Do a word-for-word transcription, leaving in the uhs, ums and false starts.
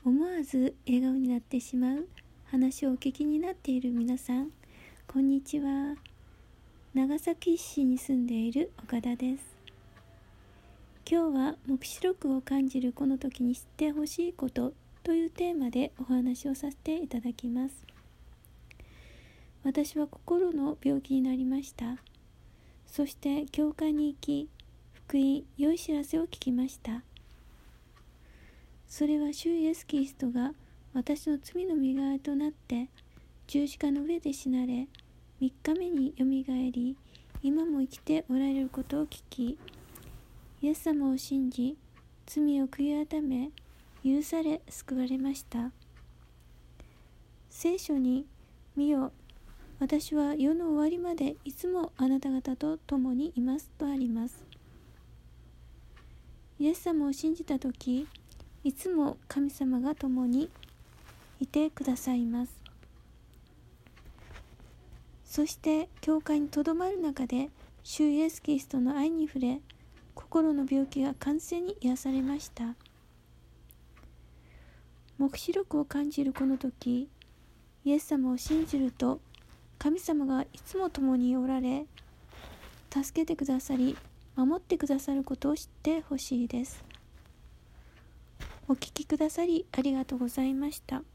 思わず笑顔になってしまう話をお聞きになっている皆さん、こんにちは。長崎市に住んでいる岡田です。今日は黙示録を感じるこの時に知ってほしいことというテーマでお話をさせていただきます。私は心の病気になりました。そして教会に行き、福音、良い知らせを聞きました。それは主イエスキリストが私の罪の身代わりとなって十字架の上で死なれ、三日目によみがえり、今も生きておられることを聞き、イエス様を信じ、罪を悔い改め、許され救われました。聖書に、見よ、私は世の終わりまでいつもあなた方と共にいますとあります。イエス様を信じたとき、いつも神様が共にいてくださいます。そして教会にとどまる中で主イエスキリストの愛に触れ、心の病気が完全に癒されました。黙示録を感じるこの時、イエス様を信じると神様がいつも共におられ、助けてくださり守ってくださることを知ってほしいです。お聞きくださりありがとうございました。